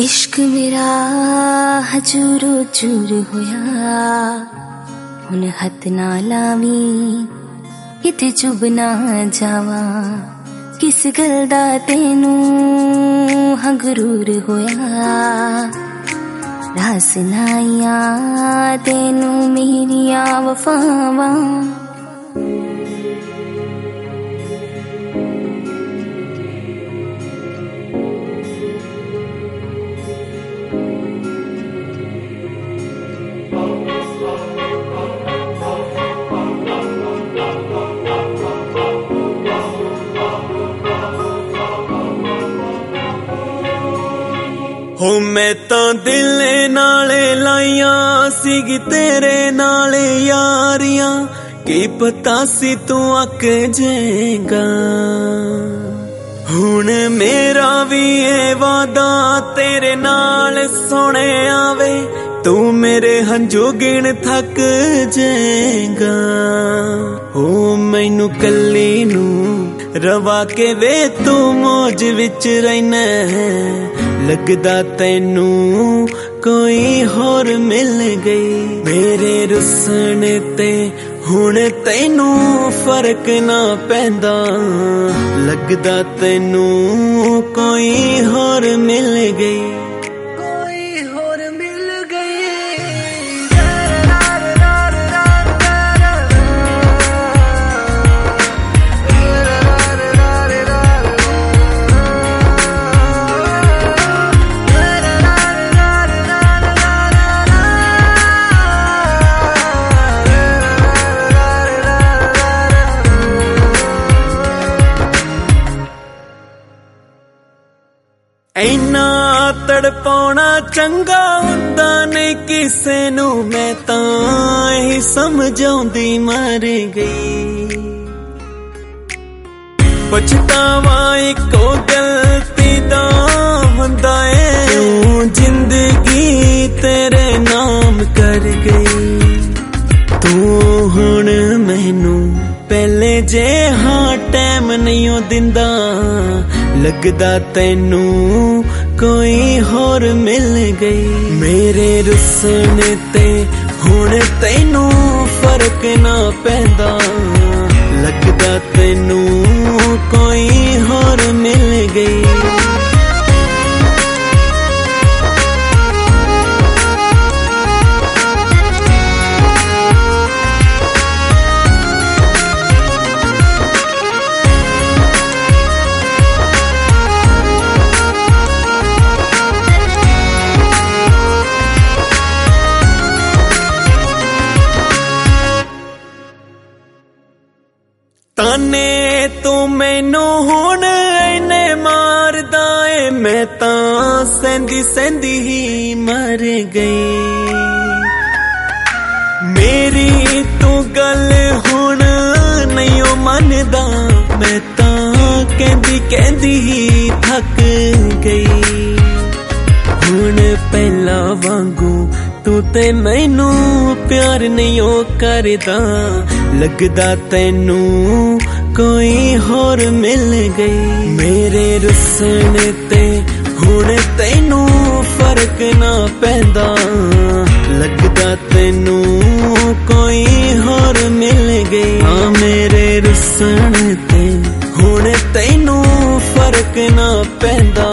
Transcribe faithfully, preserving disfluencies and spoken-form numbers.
इश्क मेरा हजूरो चूर होया हुन हथ ना लावी किते चुभ ना जावा किस गल दा तेनू हंगरूर होया रास नाइया तेनू मेरिया वफावां हो मैं तो दिल नाले लाइया सीगी तेरे नाले यारियां की पता सी तू अक जाएगा हुण मेरा भी ये वादा तेरे नाल सोने आवे तू मेरे हंजू गिण थक जाएगा हो मैनू कली नू रवा के वे तू मौज विच रहना लगदा तैनू कोई होर मिल गई मेरे रुसन ते हुण तैनू फर्क ना पैंदा लगदा तैनू कोई होर मिल गई कोई होर मिल गई ऐना तड़पाउणा चंगा हुंदा नहीं किसे नू मैं तां ही समझाउंदी मर गई पछतावा इको गलती दा हुंदा ऐ क्यों जिंदगी तेरे नाम कर गई तू हुण मैनू पहले जे हाँ टैम नहीं दिंदा लगदा तैनू कोई होर मिल गई मेरे रुसन ते हुण तैनू फर्क ना पैंदा लगदा तैनू कोई होर मिल गई ताने तू मैनू हुण इन्ने मारदा ए मैं तां सेंदी सेंदी ही मर गई मेरी तू गल हुण नहीं ओ मनदा मैं तां कहंदी कहंदी ही थक गई हुण पहला वांगू तू ते मैनू प्यार नहीं ओ करदा लगदा तैनू कोई होर मिल गई मेरे रुसन ते हुण तैनू फर्क ना पैंदा लगदा तैनू कोई होर मिल गई हाँ मेरे रुसन ते हुण तैनू फर्क ना पैंदा